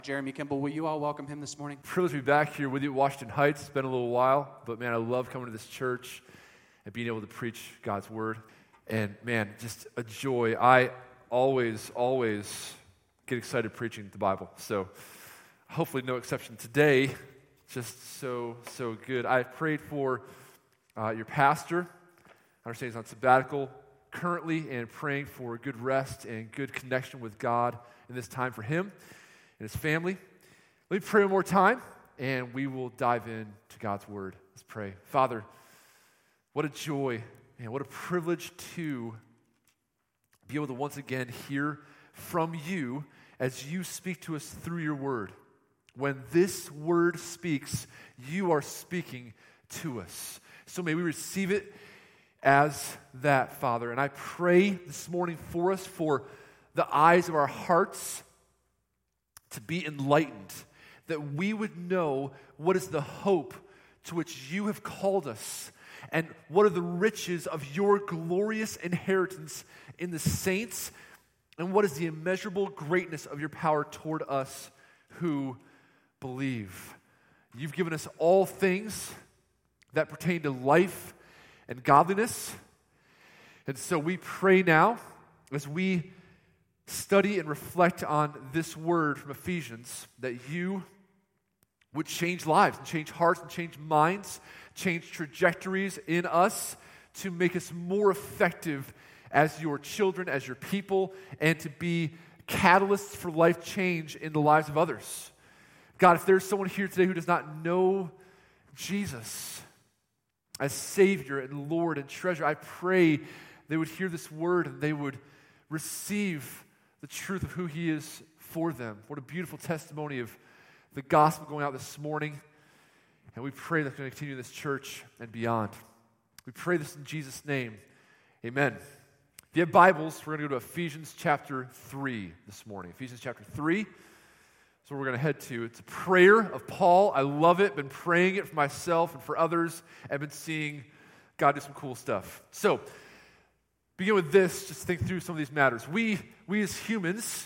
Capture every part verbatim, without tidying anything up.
Jeremy Kimball, will you all welcome him this morning? Privileged to be back here with you at Washington Heights. It's been a little while, but man, I love coming to this church and being able to preach God's word. And man, just a joy. I always, always get excited preaching the Bible. So hopefully no exception today. Just so, so good. I prayed for uh, your pastor. I understand he's on sabbatical currently, and praying for good rest and good connection with God in this time for him and his family. Let me pray one more time, and we will dive into God's word. Let's pray. Father, what a joy and what a privilege to be able to once again hear from you as you speak to us through your word. When this word speaks, you are speaking to us. So may we receive it as that, Father. And I pray this morning for us, for the eyes of our hearts to be enlightened, that we would know what is the hope to which you have called us, and what are the riches of your glorious inheritance in the saints, and what is the immeasurable greatness of your power toward us who believe. You've given us all things that pertain to life and godliness. And so we pray now, as we study and reflect on this word from Ephesians, that you would change lives and change hearts and change minds, change trajectories in us to make us more effective as your children, as your people, and to be catalysts for life change in the lives of others. God, if there's someone here today who does not know Jesus as Savior and Lord and treasure, I pray they would hear this word and they would receive the truth of who he is for them. What a beautiful testimony of the gospel going out this morning. And we pray that's going to continue in this church and beyond. We pray this in Jesus' name. Amen. If you have Bibles, we're going to go to Ephesians chapter three this morning. Ephesians chapter three. So we're going to head to. It's a prayer of Paul. I love it. Been praying it for myself and for others. I've been seeing God do some cool stuff. So, begin with this. Just think through some of these matters. We, we as humans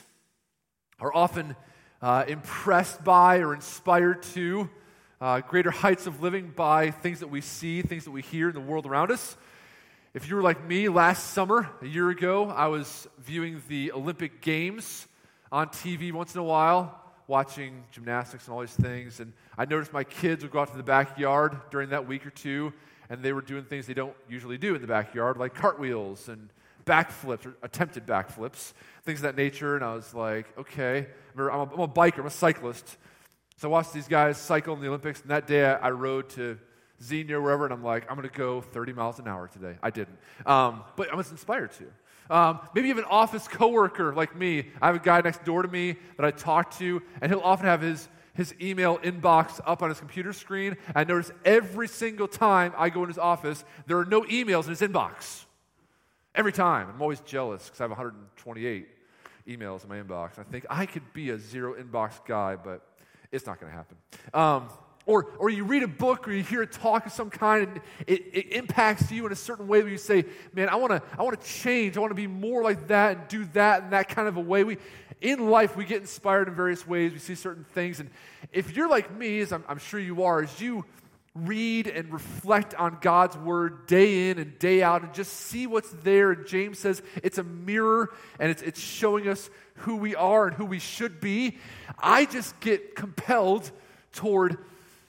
are often uh, impressed by or inspired to uh, greater heights of living by things that we see, things that we hear in the world around us. If you were like me last summer, a year ago, I was viewing the Olympic Games on T V once in a while, watching gymnastics and all these things, and I noticed my kids would go out to the backyard during that week or two, and they were doing things they don't usually do in the backyard, like cartwheels and backflips, or attempted backflips, things of that nature, and I was like, okay, I'm a, I'm a biker, I'm a cyclist, so I watched these guys cycle in the Olympics, and that day I, I rode to Xenia, wherever, and I'm like, I'm going to go thirty miles an hour today. I didn't, um, but I was inspired to. Um, maybe you have an office coworker like me. I have a guy next door to me that I talk to, and he'll often have his, his email inbox up on his computer screen. I notice every single time I go in his office, there are no emails in his inbox. Every time. I'm always jealous because I have one hundred twenty-eight emails in my inbox. I think I could be a zero inbox guy, but it's not going to happen. Um, Or or you read a book or you hear a talk of some kind and it, it impacts you in a certain way where you say, man, I want to I want to change. I want to be more like that and do that in that kind of a way. We In life, we get inspired in various ways. We see certain things. And if you're like me, as I'm, I'm sure you are, as you read and reflect on God's word day in and day out and just see what's there, and James says it's a mirror and it's, it's showing us who we are and who we should be, I just get compelled toward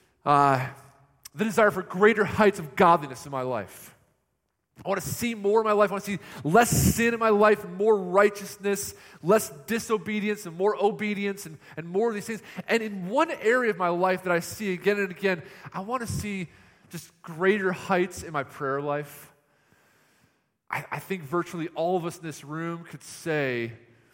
Uh, the desire for greater heights of godliness in my life. I want to see more in my life. I want to see less sin in my life and more righteousness, less disobedience and more obedience and, and more of these things. And in one area of my life that I see again and again, I want to see just greater heights in my prayer life. I, I think virtually all of us in this room could say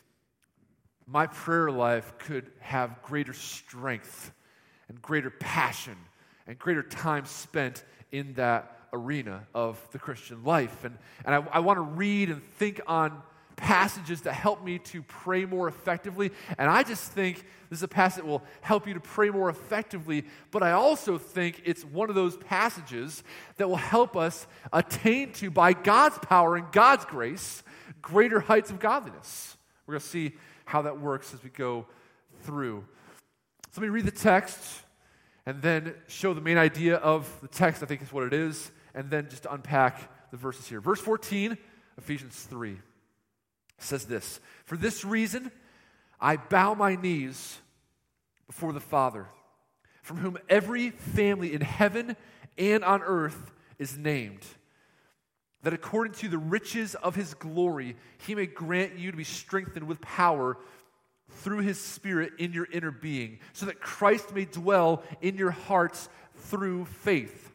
my prayer life could have greater strength and greater passion and greater time spent in that arena of the Christian life. And, and I, I want to read and think on passages that help me to pray more effectively. And I just think this is a passage that will help you to pray more effectively, but I also think it's one of those passages that will help us attain to, by God's power and God's grace, greater heights of godliness. We're going to see how that works as we go through. So let me read the text and then show the main idea of the text, I think is what it is, and then just to unpack the verses here. Verse fourteen, Ephesians three, says this, "For this reason I bow my knees before the Father, from whom every family in heaven and on earth is named, that according to the riches of his glory, he may grant you to be strengthened with power through his Spirit in your inner being, so that Christ may dwell in your hearts through faith,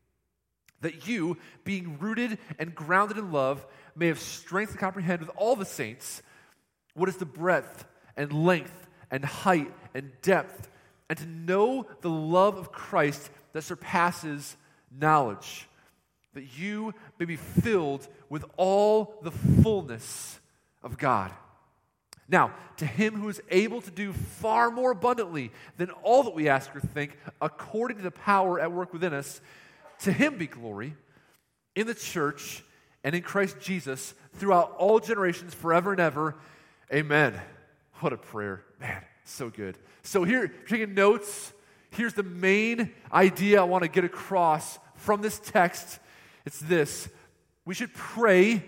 that you, being rooted and grounded in love, may have strength to comprehend with all the saints what is the breadth and length and height and depth, and to know the love of Christ that surpasses knowledge, that you may be filled with all the fullness of God. Now, to him who is able to do far more abundantly than all that we ask or think, according to the power at work within us, to him be glory in the church and in Christ Jesus throughout all generations, forever and ever. Amen." What a prayer. Man, so good. So here, if you're taking notes, here's the main idea I want to get across from this text. It's this: we should pray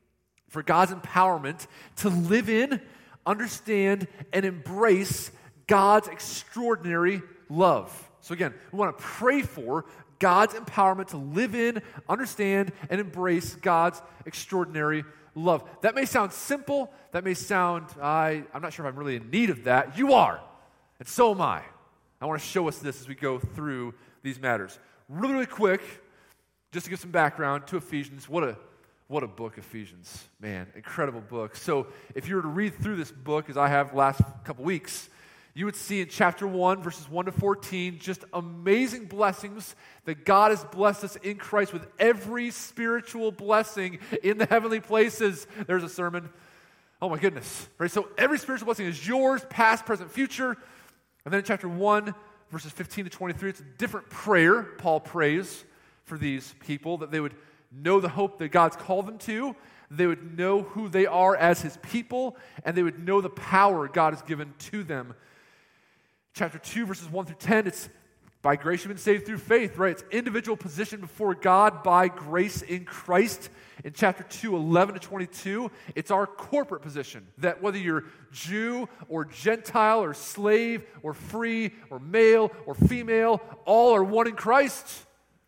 for God's empowerment to live in, understand, and embrace God's extraordinary love. So again, we want to pray for God's empowerment to live in, understand, and embrace God's extraordinary love. That may sound simple. That may sound, I, I'm not sure if I'm really in need of that. You are, and so am I. I want to show us this as we go through these matters. Really, really quick, just to give some background to Ephesians. What a What a book, Ephesians. Man, incredible book. So if you were to read through this book, as I have the last couple weeks, you would see in chapter one, verses one to fourteen, just amazing blessings that God has blessed us in Christ with every spiritual blessing in the heavenly places. There's a sermon. Oh my goodness. Right? So every spiritual blessing is yours, past, present, future. And then in chapter one, verses fifteen to twenty-three, it's a different prayer Paul prays for these people, that they would know the hope that God's called them to, they would know who they are as his people, and they would know the power God has given to them. Chapter two, verses one through ten, it's by grace you've been saved through faith, right? It's individual position before God by grace in Christ. In chapter two, eleven to twenty-two, it's our corporate position, that whether you're Jew or Gentile or slave or free or male or female, all are one in Christ.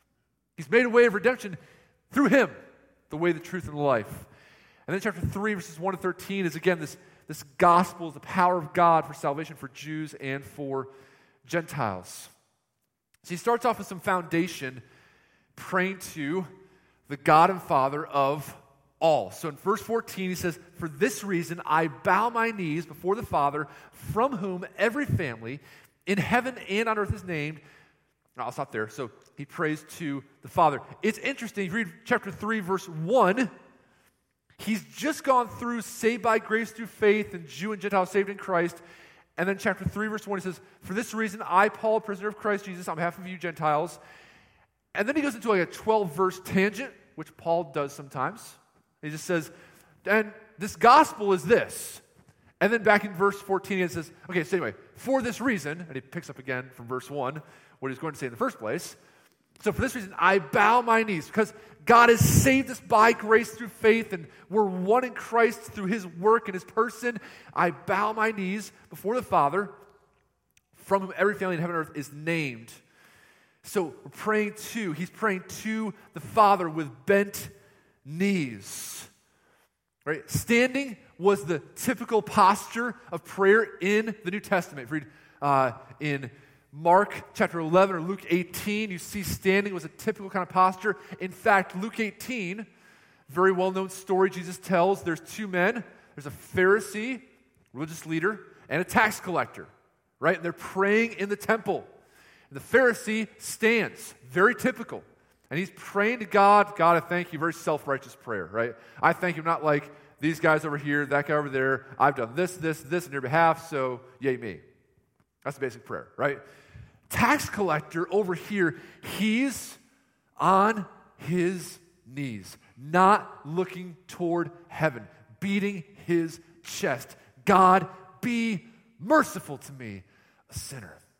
He's made a way of redemption through him, the way, the truth, and the life. And then chapter three, verses one to thirteen is again this, this gospel is the power of God for salvation for Jews and for Gentiles. So he starts off with some foundation, praying to the God and Father of all. So in verse fourteen, he says, "For this reason I bow my knees before the Father, from whom every family in heaven and on earth is named." No, I'll stop there. So he prays to the Father. It's interesting. If you read chapter three, verse one, he's just gone through saved by grace through faith and Jew and Gentile saved in Christ. And then chapter three, verse one, he says, "For this reason, I, Paul, prisoner of Christ Jesus, on behalf of you Gentiles." And then he goes into like a twelve-verse tangent, which Paul does sometimes. He just says, and this gospel is this. And then back in verse fourteen, he says, okay, so anyway, for this reason, and he picks up again from verse one, what he was going to say in the first place. So for this reason, I bow my knees, because God has saved us by grace through faith, and we're one in Christ through his work and his person. I bow my knees before the Father, from whom every family in heaven and earth is named. So we're praying to, he's praying to the Father with bent knees. Right? Standing was the typical posture of prayer in the New Testament. If you read uh, in Mark chapter eleven or Luke eighteen, you see standing was a typical kind of posture. In fact, Luke eighteen, very well-known story Jesus tells. There's two men. There's a Pharisee, religious leader, and a tax collector. Right? And they're praying in the temple. And the Pharisee stands, very typical. And he's praying to God. God, I thank you. Very self-righteous prayer, right? I thank you, not like these guys over here, that guy over there. I've done this, this, this on your behalf, so yay me. That's the basic prayer, right? Tax collector over here, he's on his knees, not looking toward heaven, beating his chest. God, be merciful to me, a sinner.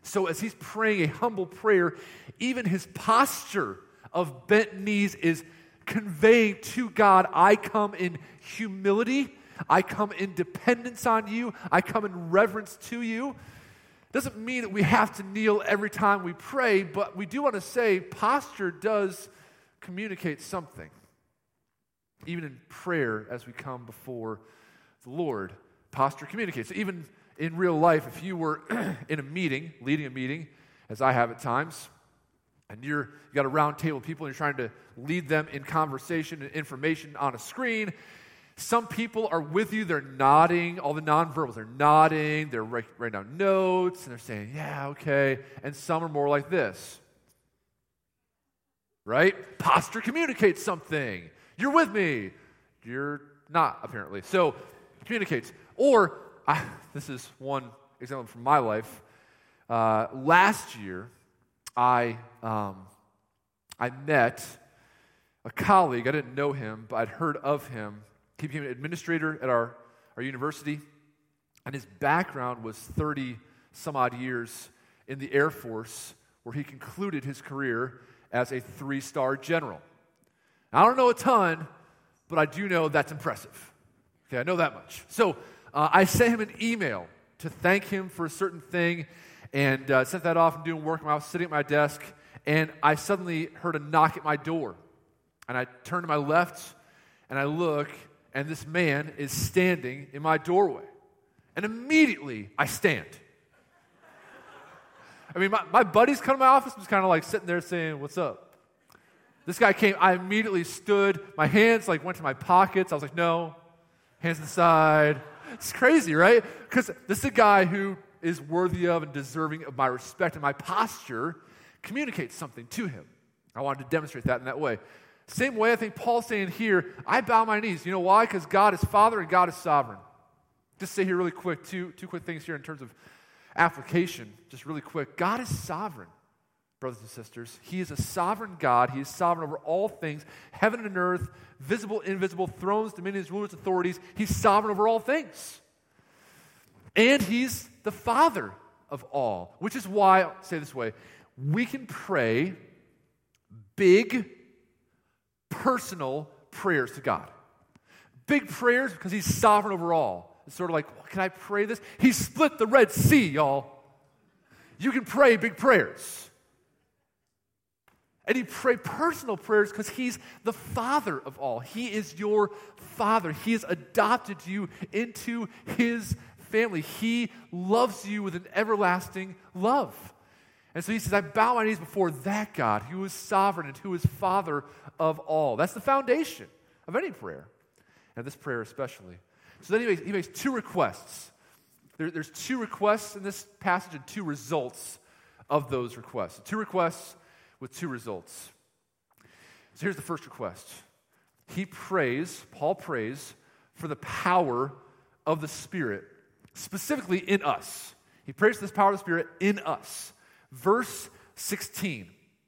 So as he's praying a humble prayer, even his posture of bent knees is conveying to God, I come in humility, I come in dependence on you, I come in reverence to you. Doesn't mean that we have to kneel every time we pray, but we do want to say posture does communicate something. Even in prayer as we come before the Lord, posture communicates. Even in real life, if you were in a meeting, leading a meeting, as I have at times, and you're, you got a round table of people and you're trying to lead them in conversation and information on a screen, some people are with you, they're nodding, all the nonverbals, they're nodding, they're writing down notes, and they're saying, yeah, okay, and some are more like this, right? Posture communicates something. You're with me. You're not, apparently. So, it communicates. Or, I, this is one example from my life. Uh, last year, I um, I met a colleague. I didn't know him, but I'd heard of him. He became an administrator at our, our university, and his background was thirty-some-odd years in the Air Force, where he concluded his career as a three-star general. I don't know a ton, but I do know that's impressive. Okay, I know that much. So uh, I sent him an email to thank him for a certain thing, and uh, sent that off and doing work. When I was sitting at my desk, and I suddenly heard a knock at my door. And I turned to my left, and I look, and this man is standing in my doorway. And immediately, I stand. I mean, my, my buddies come to my office, was kind of like sitting there saying, what's up? This guy came, I immediately stood, my hands like went to my pockets. I was like, no, hands inside. It's crazy, right? Because this is a guy who is worthy of and deserving of my respect, and my posture communicates something to him. I wanted to demonstrate that in that way. Same way I think Paul's saying here, I bow my knees. You know why? Because God is Father and God is sovereign. Just say here really quick, two, two quick things here in terms of application, just really quick. God is sovereign. Brothers and sisters, He is a sovereign God. He is sovereign over all things, heaven and earth, visible, invisible, thrones, dominions, rulers, authorities. He's sovereign over all things. And He's the Father of all, which is why, I'll say it this way, we can pray big, personal prayers to God. Big prayers because He's sovereign over all. It's sort of like, well, can I pray this? He split the Red Sea, y'all. You can pray big prayers. And you pray personal prayers because He's the Father of all. He is your Father. He has adopted you into His family. He loves you with an everlasting love. And so He says, I bow my knees before that God who is sovereign and who is Father of all. That's the foundation of any prayer, and this prayer especially. So then he makes, he makes two requests. There, there's two requests in this passage and two results of those requests. Two requests with two results. So here's the first request. He prays, Paul prays, for the power of the Spirit, specifically in us. He prays for this power of the Spirit in us. Verse sixteen.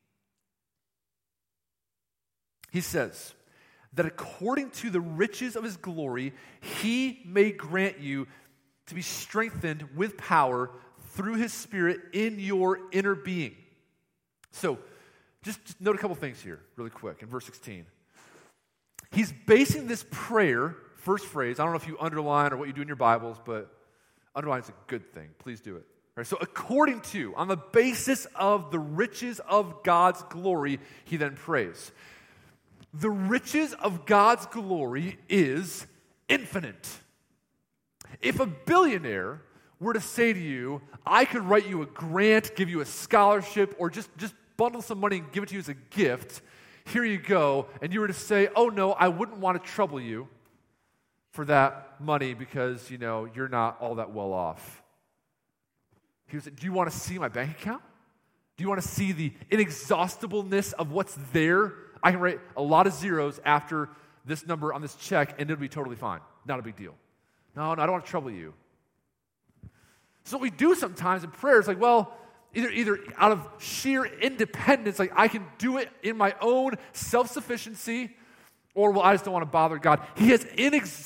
He says, that according to the riches of His glory, He may grant you to be strengthened with power through His Spirit in your inner being. So, just, just note a couple things here really quick in verse sixteen. He's basing this prayer, first phrase, I don't know if you underline or what you do in your Bibles, but underline is a good thing. Please do it. All right, so according to, on the basis of the riches of God's glory, he then prays. The riches of God's glory is infinite. If a billionaire were to say to you, I could write you a grant, give you a scholarship, or just, just bundle some money and give it to you as a gift, here you go, and you were to say, oh no, I wouldn't want to trouble you for that money because, you know, you're not all that well off. He was, do you want to see my bank account? Do you want to see the inexhaustibleness of what's there? I can write a lot of zeros after this number on this check, and it'll be totally fine. Not a big deal. No, no, I don't want to trouble you. So what we do sometimes in prayer is like, well, either, either out of sheer independence, like I can do it in my own self-sufficiency, or, well, I just don't want to bother God. He has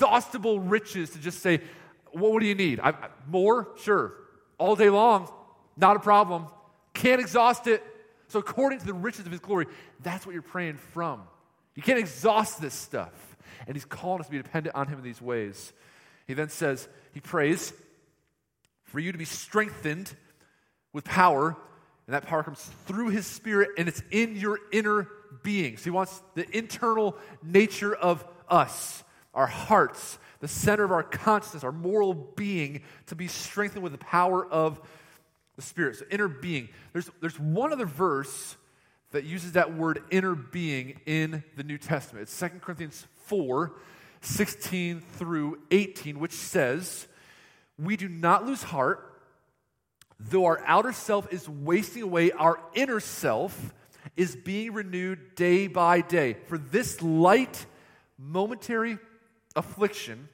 inexhaustible riches to just say, well, what do you need? I, more? Sure. All day long. Not a problem. Can't exhaust it. So according to the riches of his glory, that's what you're praying from. You can't exhaust this stuff. And he's calling us to be dependent on him in these ways. He then says, he prays for you to be strengthened with power, and that power comes through his Spirit, and it's in your inner being. So he wants the internal nature of us, our hearts, the center of our consciousness, our moral being, to be strengthened with the power of the Spirit. So inner being. There's, there's one other verse that uses that word inner being in the New Testament. It's Second Corinthians four, sixteen through eighteen, which says, we do not lose heart. Though our outer self is wasting away, our inner self is being renewed day by day. For this light, momentary affliction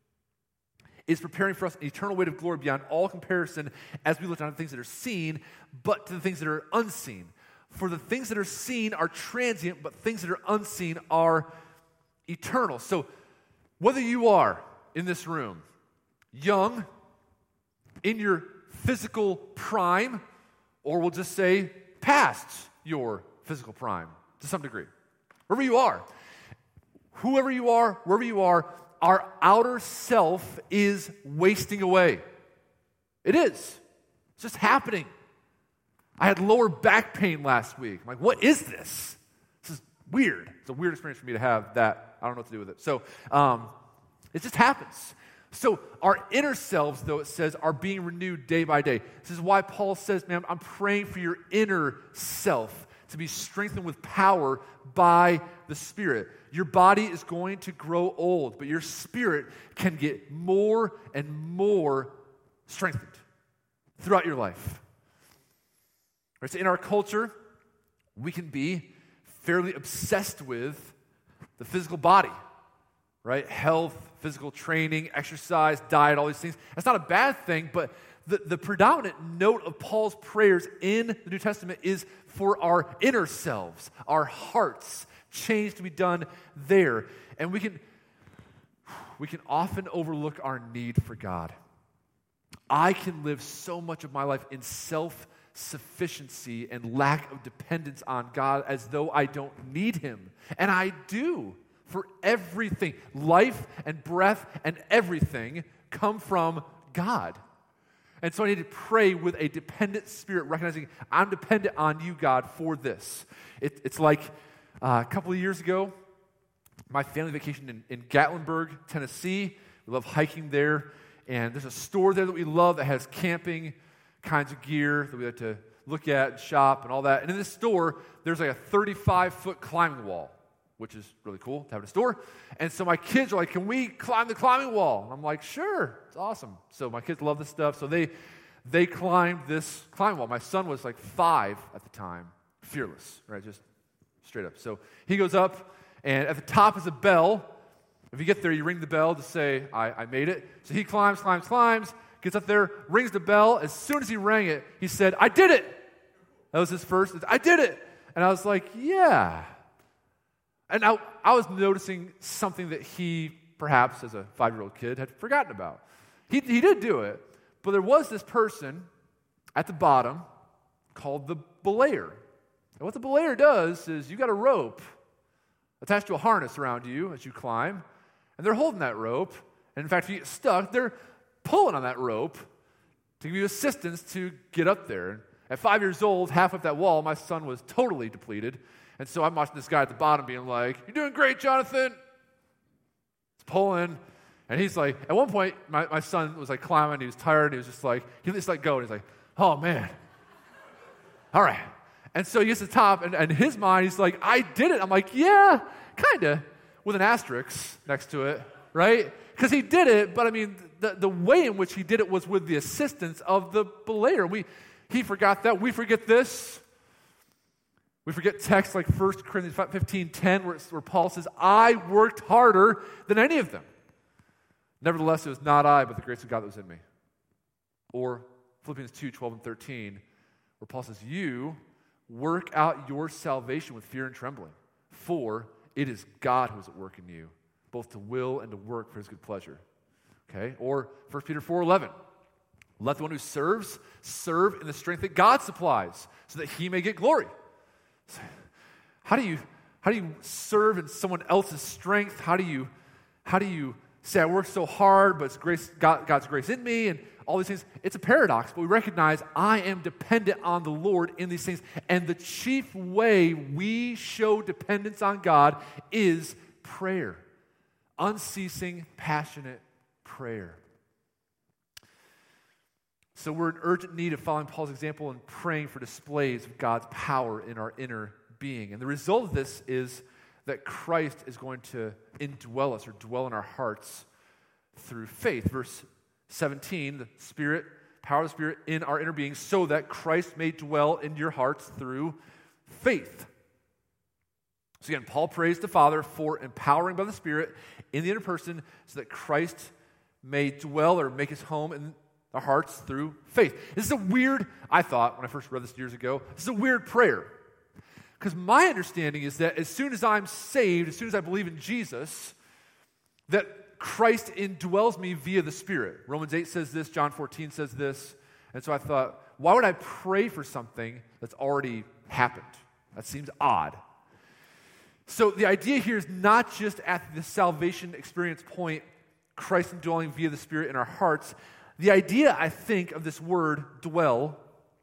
is preparing for us an eternal weight of glory beyond all comparison as we look on the things that are seen, but to the things that are unseen. For the things that are seen are transient, but things that are unseen are eternal. So whether you are in this room, young, in your physical prime, or we'll just say past your physical prime to some degree, wherever you are, whoever you are, wherever you are, our outer self is wasting away. It is. It's just happening. I had lower back pain last week. I'm like, what is this? This is weird. It's a weird experience for me to have that. I don't know what to do with it. So um, it just happens. So our inner selves, though, it says, are being renewed day by day. This is why Paul says, man, I'm praying for your inner self to be strengthened with power by the Spirit. Your body is going to grow old, but your spirit can get more and more strengthened throughout your life. Right, so in our culture, we can be fairly obsessed with the physical body, right? Health, physical training, exercise, diet, all these things. That's not a bad thing, but the, the predominant note of Paul's prayers in the New Testament is for our inner selves, our hearts, change to be done there. And we can, we can often overlook our need for God. I can live so much of my life in self-sufficiency and lack of dependence on God as though I don't need him. And I do. For everything, life and breath and everything come from God. And so I need to pray with a dependent spirit, recognizing I'm dependent on you, God, for this. It, it's like uh, a couple of years ago, my family vacation in, in Gatlinburg, Tennessee. We love hiking there. And there's a store there that we love that has camping kinds of gear that we like to look at and shop and all that. And in this store, there's like a thirty-five foot climbing wall, which is really cool to have in a store. And so my kids are like, can we climb the climbing wall? And I'm like, sure, it's awesome. So my kids love this stuff. So they they climbed this climbing wall. My son was like five at the time, fearless, right, just straight up. So he goes up, and at the top is a bell. If you get there, you ring the bell to say, I, I made it. So he climbs, climbs, climbs, gets up there, rings the bell. As soon as he rang it, he said, I did it. That was his first, I did it. And I was like, yeah. And I, I was noticing something that he, perhaps as a five-year-old kid, had forgotten about. He, he did do it, but there was this person at the bottom called the belayer. And what the belayer does is you got a rope attached to a harness around you as you climb, and they're holding that rope. And in fact, if you get stuck, they're pulling on that rope to give you assistance to get up there. At five years old, half up that wall, my son was totally depleted. And so I'm watching this guy at the bottom being like, you're doing great, Jonathan. He's pulling. And he's like, at one point, my, my son was like climbing. He was tired. He was just like, he just let go. And he's like, oh, man. All right. And so he gets to the top. And in his mind, he's like, I did it. I'm like, yeah, kind of, with an asterisk next to it, right? Because he did it. But, I mean, the, the way in which he did it was with the assistance of the belayer. We, he forgot that. We forget this. We forget texts like First Corinthians fifteen ten, where, where Paul says, I worked harder than any of them. Nevertheless, it was not I, but the grace of God that was in me. Or Philippians two twelve and thirteen, where Paul says, you work out your salvation with fear and trembling, for it is God who is at work in you, both to will and to work for his good pleasure. Okay? Or First Peter four eleven, Let the one who serves serve in the strength that God supplies, so that he may get glory. So how do you how do you serve in someone else's strength? How do you how do you say I work so hard, but it's grace, God, God's grace in me, and all these things? It's a paradox, but we recognize I am dependent on the Lord in these things, and the chief way we show dependence on God is prayer, unceasing, passionate prayer. So we're in urgent need of following Paul's example and praying for displays of God's power in our inner being. And the result of this is that Christ is going to indwell us or dwell in our hearts through faith. Verse seventeen, the Spirit, power of the Spirit in our inner being, so that Christ may dwell in your hearts through faith. So again, Paul prays the Father for empowering by the Spirit in the inner person so that Christ may dwell or make his home in our hearts through faith. This is a weird, I thought when I first read this years ago, this is a weird prayer. Because my understanding is that as soon as I'm saved, as soon as I believe in Jesus, that Christ indwells me via the Spirit. Romans eight says this, John fourteen says this. And so I thought, why would I pray for something that's already happened? That seems odd. So the idea here is not just at the salvation experience point, Christ indwelling via the Spirit in our hearts. The idea, I think, of this word, dwell,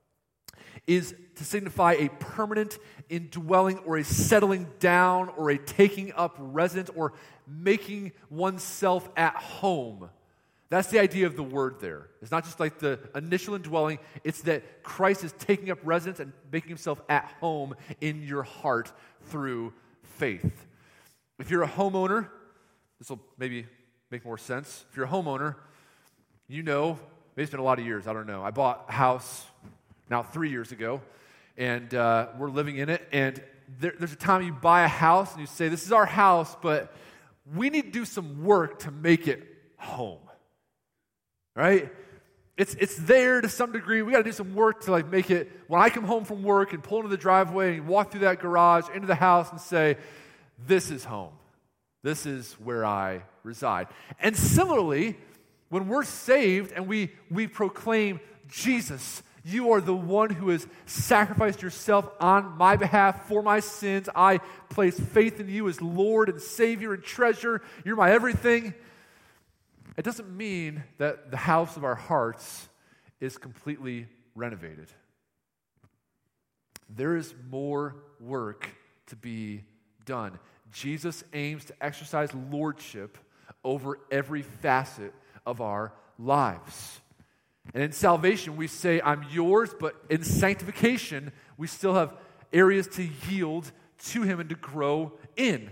is to signify a permanent indwelling or a settling down or a taking up residence or making oneself at home. That's the idea of the word there. It's not just like the initial indwelling, it's that Christ is taking up residence and making himself at home in your heart through faith. If you're a homeowner, this will maybe make more sense. If you're a homeowner, you know, maybe it's been a lot of years, I don't know. I bought a house now three years ago, and uh, we're living in it, and there, there's a time you buy a house and you say, this is our house, but we need to do some work to make it home, right? It's it's there to some degree. We got to do some work to like make it, when I come home from work and pull into the driveway and walk through that garage into the house and say, this is home. This is where I reside. And similarly, when we're saved and we, we proclaim, Jesus, you are the one who has sacrificed yourself on my behalf for my sins. I place faith in you as Lord and Savior and treasure. You're my everything. It doesn't mean that the house of our hearts is completely renovated. There is more work to be done. Jesus aims to exercise lordship over every facet of our lives. And in salvation, we say, I'm yours, but in sanctification, we still have areas to yield to him and to grow in.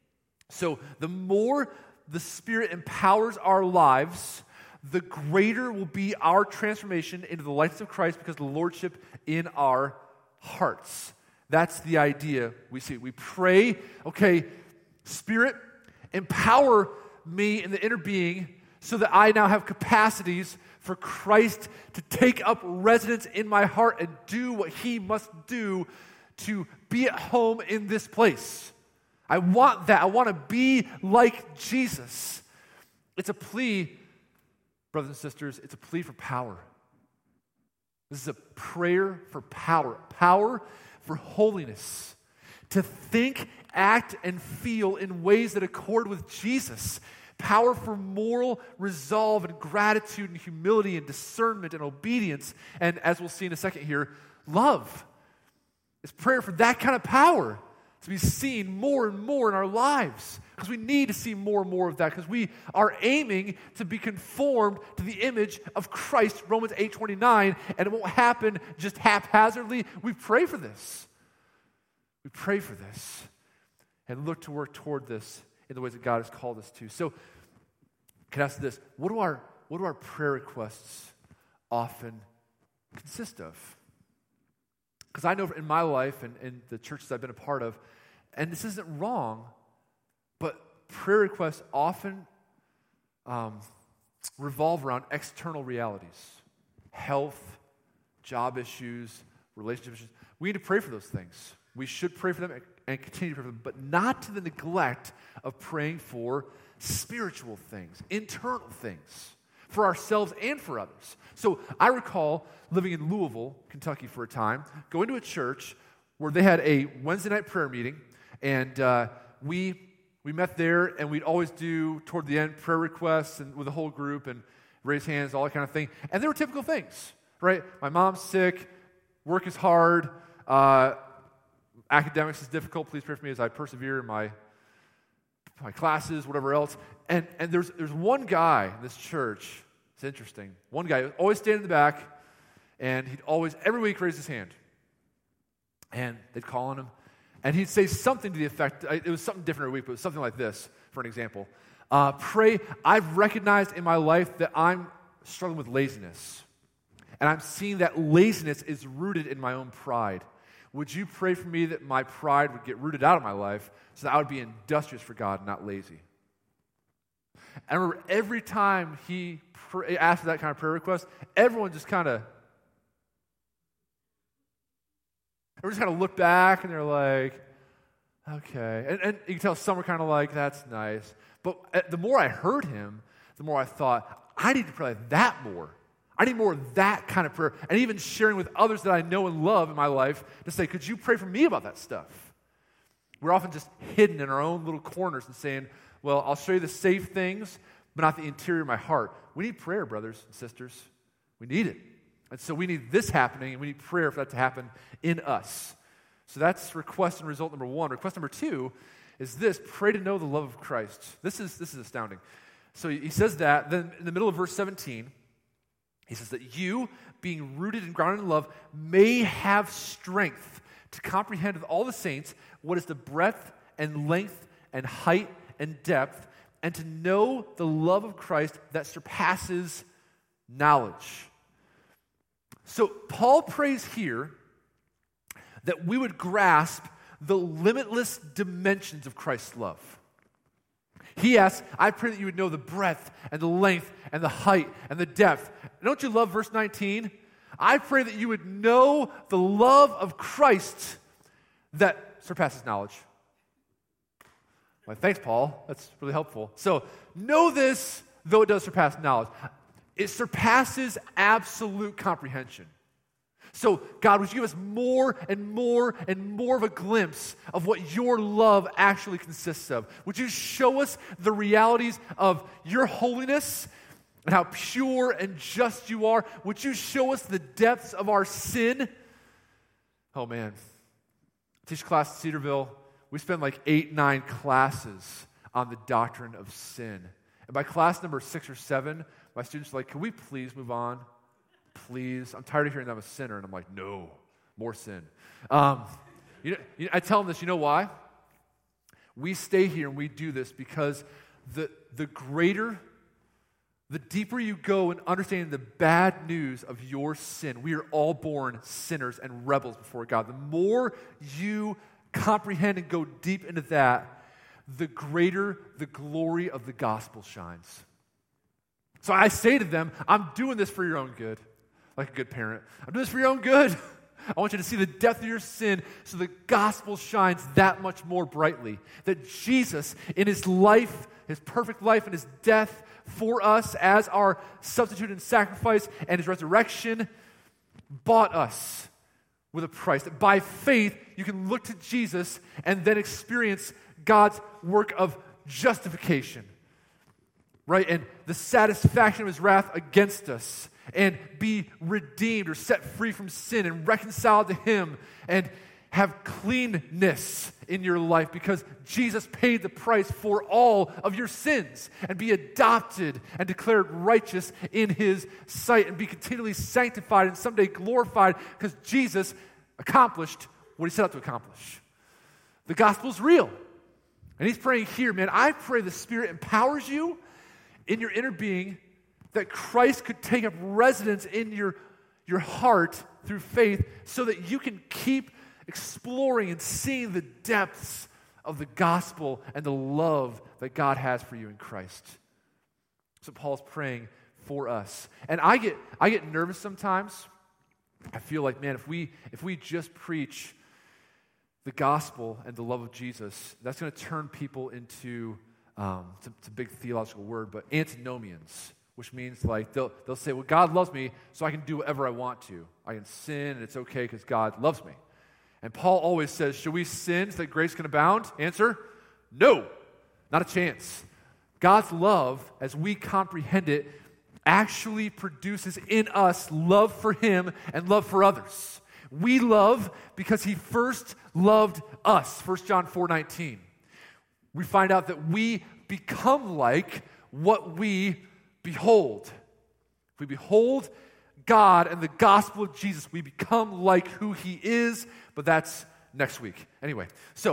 So the more the Spirit empowers our lives, the greater will be our transformation into the likeness of Christ because of the lordship in our hearts. That's the idea we see. We pray, okay, Spirit, empower me in the inner being so that I now have capacities for Christ to take up residence in my heart and do what he must do to be at home in this place. I want that. I want to be like Jesus. It's a plea, brothers and sisters, it's a plea for power. This is a prayer for power. Power for holiness. To think, act, and feel in ways that accord with Jesus. Power for moral resolve and gratitude and humility and discernment and obedience. And as we'll see in a second here, love. It's prayer for that kind of power to be seen more and more in our lives. Because we need to see more and more of that. Because we are aiming to be conformed to the image of Christ, Romans eight twenty-nine. And it won't happen just haphazardly. We pray for this. We pray for this. And look to work toward this in the ways that God has called us to. So, can I ask this? What do our what do our prayer requests often consist of? Because I know in my life and in the churches I've been a part of, and this isn't wrong, but prayer requests often um, revolve around external realities. Health, job issues, relationship issues. We need to pray for those things. We should pray for them and continue to pray for them, but not to the neglect of praying for spiritual things, internal things, for ourselves and for others. So I recall living in Louisville, Kentucky for a time, going to a church where they had a Wednesday night prayer meeting, and uh, we we met there, and we'd always do, toward the end, prayer requests and with the whole group, and raise hands, all that kind of thing. And there were typical things, right? My mom's sick, work is hard, uh, academics is difficult. Please pray for me as I persevere in my my classes, whatever else. And and there's there's one guy in this church, it's interesting, one guy who always stayed in the back, and he'd always, every week, raise his hand. And they'd call on him, and he'd say something to the effect, it was something different every week, but it was something like this, for an example. Uh, pray, I've recognized in my life that I'm struggling with laziness, and I'm seeing that laziness is rooted in my own pride. Would you pray for me that my pride would get rooted out of my life so that I would be industrious for God, not lazy? I remember every time he pray, asked for that kind of prayer request, everyone just kind of Everyone just kind of looked back, and they're like, okay. And, and you can tell some were kind of like, that's nice. But the more I heard him, the more I thought, I need to pray like that more. I need more of that kind of prayer. And even sharing with others that I know and love in my life to say, could you pray for me about that stuff? We're often just hidden in our own little corners and saying, well, I'll show you the safe things, but not the interior of my heart. We need prayer, brothers and sisters. We need it. And so we need this happening, and we need prayer for that to happen in us. So that's request and result number one. Request number two is this: pray to know the love of Christ. This is this is astounding. So he says that. Then in the middle of verse seventeen, he says that you, being rooted and grounded in love, may have strength to comprehend with all the saints what is the breadth and length and height and depth, and to know the love of Christ that surpasses knowledge. So Paul prays here that we would grasp the limitless dimensions of Christ's love. He asks, I pray that you would know the breadth and the length and the height and the depth. Don't you love verse nineteen? I pray that you would know the love of Christ that surpasses knowledge. Well, thanks, Paul. That's really helpful. So know this, though it does surpass knowledge. It surpasses absolute comprehension. So, God, would you give us more and more and more of a glimpse of what your love actually consists of? Would you show us the realities of your holiness and how pure and just you are? Would you show us the depths of our sin? Oh, man. Teach class at Cedarville, we spend like eight, nine classes on the doctrine of sin. And by class number six or seven, my students are like, can we please move on? Please. I'm tired of hearing that I'm a sinner. And I'm like, no, more sin. Um, you know, you know, I tell them this, you know why? We stay here and we do this because the, the greater, the deeper you go in understanding the bad news of your sin, we are all born sinners and rebels before God. The more you comprehend and go deep into that, the greater the glory of the gospel shines. So I say to them, I'm doing this for your own good, like a good parent. I'm doing this for your own good. I want you to see the depth of your sin so the gospel shines that much more brightly. That Jesus, in his life, his perfect life and his death for us as our substitute and sacrifice, and his resurrection, bought us with a price. That by faith, you can look to Jesus and then experience God's work of justification. Right, and the satisfaction of his wrath against us, and be redeemed or set free from sin and reconciled to him, and have cleanness in your life because Jesus paid the price for all of your sins, and be adopted and declared righteous in his sight, and be continually sanctified and someday glorified because Jesus accomplished what he set out to accomplish. The gospel's real. And he's praying here, man, I pray the Spirit empowers you in your inner being, that Christ could take up residence in your, your heart through faith so that you can keep exploring and seeing the depths of the gospel and the love that God has for you in Christ. So Paul's praying for us. And I get I get nervous sometimes. I feel like, man, if we if we just preach the gospel and the love of Jesus, that's going to turn people into Um, it's, a, it's a big theological word, but antinomians, which means like they'll, they'll say, well, God loves me, so I can do whatever I want to. I can sin, and it's okay because God loves me. And Paul always says, should we sin so that grace can abound? Answer, no, not a chance. God's love, as we comprehend it, actually produces in us love for him and love for others. We love because he first loved us, First John four nineteen. We find out that we become like what we behold. If we behold God and the gospel of Jesus, we become like who he is, but that's next week. Anyway, so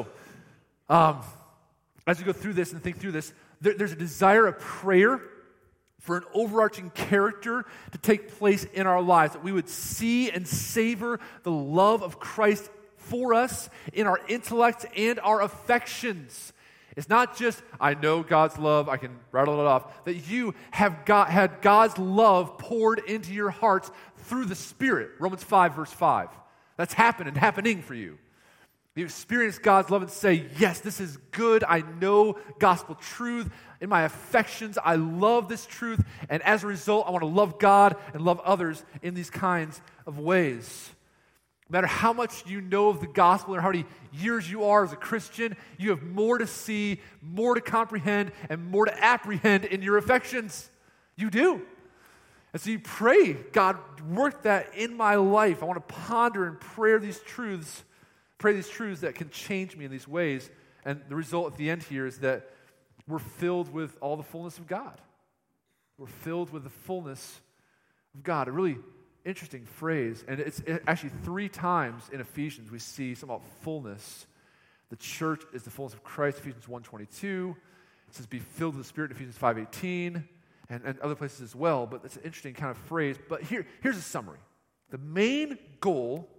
um, as we go through this and think through this, there, there's a desire of prayer for an overarching character to take place in our lives, that we would see and savor the love of Christ for us in our intellect and our affections. It's not just, I know God's love, I can rattle it off, that you have got, had God's love poured into your hearts through the Spirit. Romans five, verse five. That's happened and happening for you. You experience God's love and say, yes, this is good. I know gospel truth. In my affections, I love this truth. And as a result, I want to love God and love others in these kinds of ways. No matter how much you know of the gospel or how many years you are as a Christian, you have more to see, more to comprehend, and more to apprehend in your affections. You do. And so you pray, God, work that in my life. I want to ponder and pray these truths, pray these truths that can change me in these ways. And the result at the end here is that we're filled with all the fullness of God. We're filled with the fullness of God. A really interesting phrase, and it's actually three times in Ephesians we see something about fullness. The church is the fullness of Christ, Ephesians one twenty-two. It says, be filled with the Spirit in Ephesians five eighteen, and, and other places as well, but it's an interesting kind of phrase. But here, here's a summary. The main goal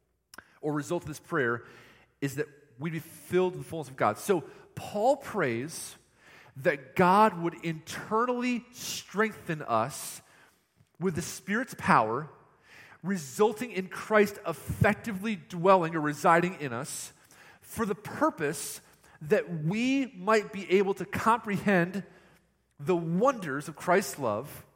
or result of this prayer is that we be filled with the fullness of God. So Paul prays that God would internally strengthen us with the Spirit's power, resulting in Christ effectively dwelling or residing in us, for the purpose that we might be able to comprehend the wonders of Christ's love,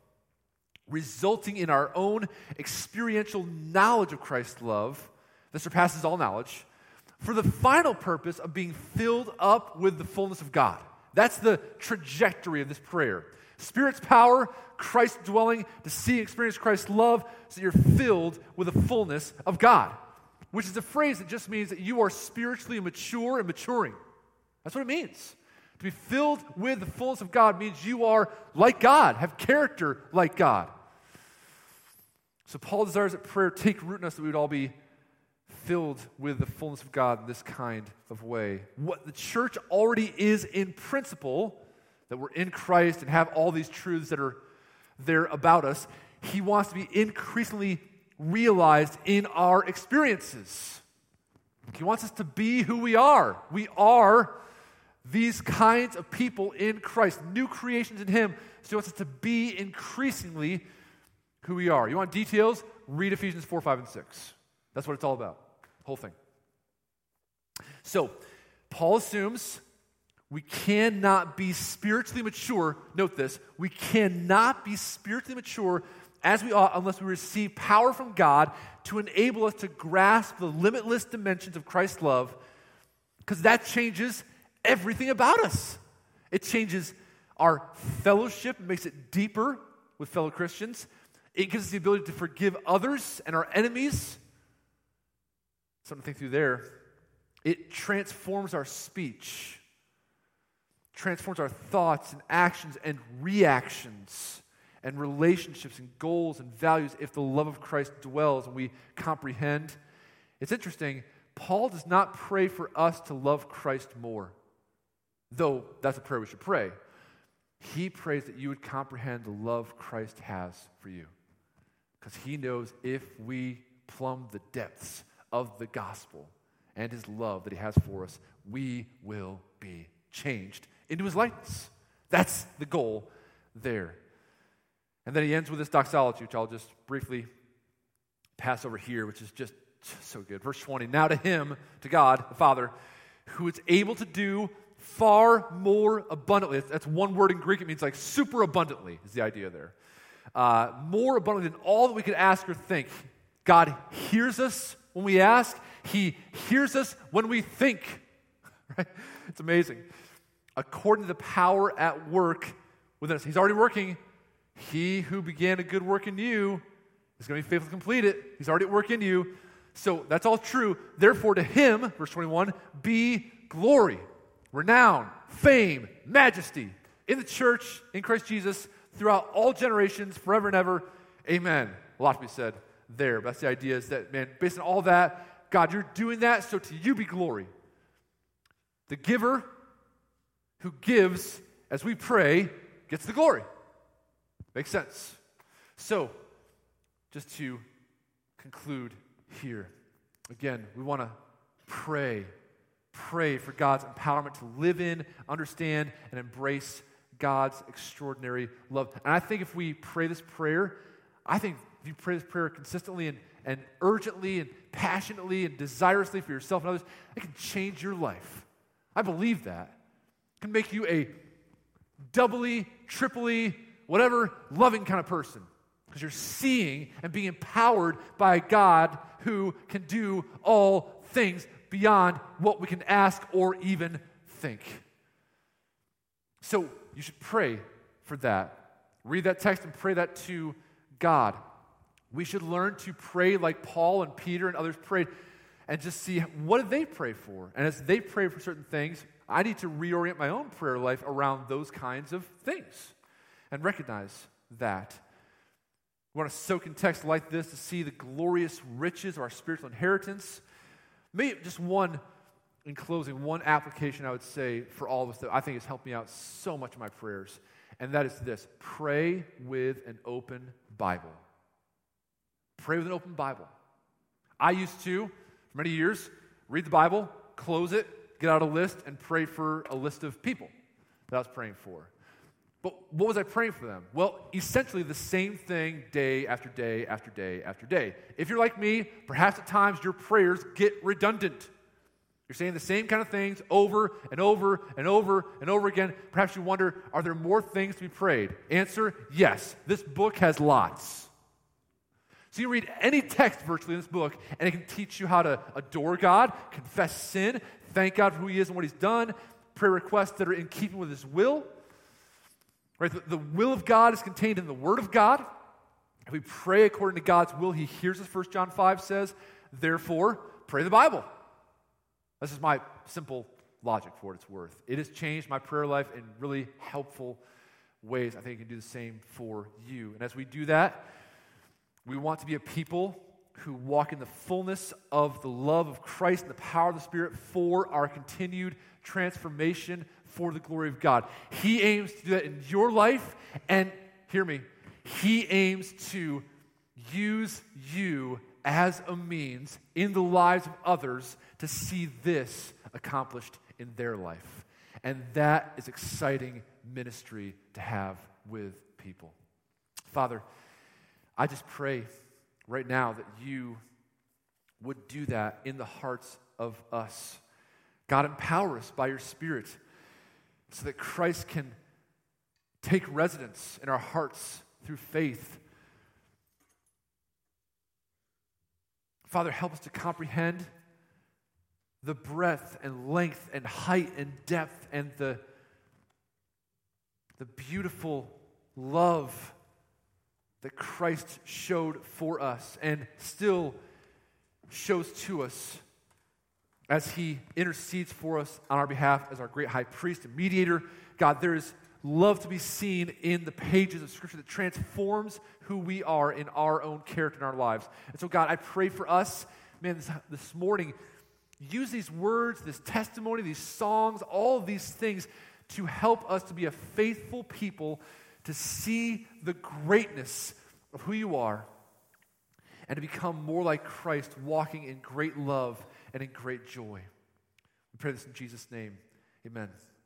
resulting in our own experiential knowledge of Christ's love that surpasses all knowledge, for the final purpose of being filled up with the fullness of God. That's the trajectory of this prayer. Spirit's power, Christ dwelling, to see and experience Christ's love, so that you're filled with the fullness of God, which is a phrase that just means that you are spiritually mature and maturing. That's what it means. To be filled with the fullness of God means you are like God, have character like God. So Paul desires that prayer take root in us, that we would all be filled with the fullness of God in this kind of way. What the church already is in principle, that we're in Christ and have all these truths that are there about us, he wants to be increasingly realized in our experiences. He wants us to be who we are. We are these kinds of people in Christ, new creations in him. So he wants us to be increasingly who we are. You want details? Read Ephesians four, five, and six. That's what it's all about. Whole thing. So, Paul assumes we cannot be spiritually mature. Note this. We cannot be spiritually mature as we ought unless we receive power from God to enable us to grasp the limitless dimensions of Christ's love, because that changes everything about us. It changes our fellowship, makes it deeper with fellow Christians. It gives us the ability to forgive others and our enemies. Something to think through there. It transforms our speech, transforms our thoughts and actions and reactions and relationships and goals and values if the love of Christ dwells and we comprehend. It's interesting, Paul does not pray for us to love Christ more, though that's a prayer we should pray. He prays that you would comprehend the love Christ has for you, because he knows if we plumb the depths of the gospel and his love that he has for us, we will be changed into his likeness. That's the goal there. And then he ends with this doxology, which I'll just briefly pass over here, which is just so good. Verse twenty, now to him, to God, the Father, who is able to do far more abundantly. That's one word in Greek. It means like super abundantly is the idea there. uh, more abundantly than all that we could ask or think. God hears us when we ask. He hears us when we think. Right? It's amazing. According to the power at work within us. He's already working. He who began a good work in you is going to be faithful to complete it. He's already at work in you. So that's all true. Therefore to him, verse twenty-one, be glory, renown, fame, majesty in the church, in Christ Jesus, throughout all generations, forever and ever. Amen. A lot to be said there. But that's the idea is that, man, based on all that, God, you're doing that, so to you be glory. The giver who gives, as we pray, gets the glory. Makes sense. So, just to conclude here, again, we want to pray. Pray for God's empowerment to live in, understand, and embrace God's extraordinary love. And I think if we pray this prayer, I think if you pray this prayer consistently and, and urgently and passionately and desirously for yourself and others, it can change your life. I believe that. It can make you a doubly, triply, whatever, loving kind of person. Because you're seeing and being empowered by a God who can do all things beyond what we can ask or even think. So you should pray for that. Read that text and pray that to God. We should learn to pray like Paul and Peter and others prayed and just see what did they pray for. And as they pray for certain things, I need to reorient my own prayer life around those kinds of things and recognize that. We want to soak in text like this to see the glorious riches of our spiritual inheritance. Maybe just one, in closing, one application I would say for all of us that I think has helped me out so much in my prayers, and that is this: pray with an open Bible. Pray with an open Bible. I used to, for many years, read the Bible, close it, get out a list, and pray for a list of people that I was praying for. But what was I praying for them? Well, essentially the same thing day after day after day after day. If you're like me, perhaps at times your prayers get redundant. You're saying the same kind of things over and over and over and over again. Perhaps you wonder, are there more things to be prayed? Answer, yes. This book has lots. So you read any text virtually in this book, and it can teach you how to adore God, confess sin, thank God for who He is and what He's done, pray requests that are in keeping with His will. Right? The, the will of God is contained in the Word of God. If we pray according to God's will, He hears us, First John five says. Therefore, pray the Bible. This is my simple logic for what it's worth. It has changed my prayer life in really helpful ways. I think it can do the same for you. And as we do that, we want to be a people who walk in the fullness of the love of Christ and the power of the Spirit for our continued transformation for the glory of God. He aims to do that in your life, and hear me, He aims to use you as a means in the lives of others to see this accomplished in their life. And that is exciting ministry to have with people. Father, I just pray right now that you would do that in the hearts of us. God, empower us by your Spirit so that Christ can take residence in our hearts through faith. Father, help us to comprehend the breadth and length and height and depth and the, the beautiful love that Christ showed for us and still shows to us as He intercedes for us on our behalf as our great high priest and mediator. God, there is love to be seen in the pages of Scripture that transforms who we are in our own character in our lives. And so, God, I pray for us, man, this, this morning, use these words, this testimony, these songs, all of these things to help us to be a faithful people, to see the greatness of who you are, and to become more like Christ, walking in great love and in great joy. We pray this in Jesus' name. Amen.